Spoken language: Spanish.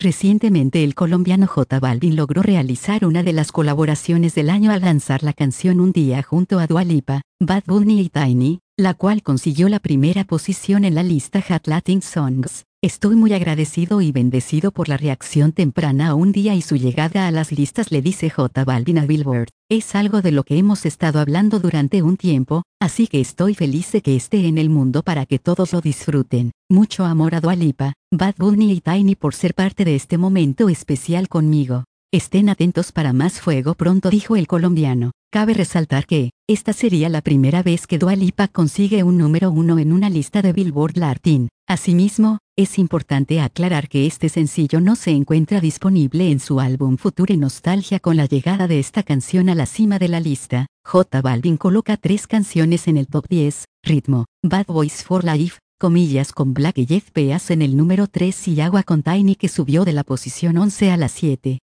Recientemente el colombiano J Balvin logró realizar una de las colaboraciones del año al lanzar la canción Un Día junto a Dua Lipa, Bad Bunny y Tiny, la cual consiguió la primera posición en la lista Hot Latin Songs. Estoy muy agradecido y bendecido por la reacción temprana a Un Día y su llegada a las listas, le dice J Balvin a Billboard. Es algo de lo que hemos estado hablando durante un tiempo, así que estoy feliz de que esté en el mundo para que todos lo disfruten. Mucho amor a Dua Lipa, Bad Bunny y Tiny por ser parte de este momento especial conmigo. Estén atentos para más fuego pronto, dijo el colombiano. Cabe resaltar que, esta sería la primera vez que Dua Lipa consigue un número 1 en una lista de Billboard Latin. Asimismo, es importante aclarar que este sencillo no se encuentra disponible en su álbum Future Nostalgia. Con la llegada de esta canción a la cima de la lista, J Balvin coloca 3 canciones en el top 10, Ritmo, Bad Boys for Life, comillas con Black y Jeff Beas en el número 3 y Agua con Tiny que subió de la posición 11 a la 7.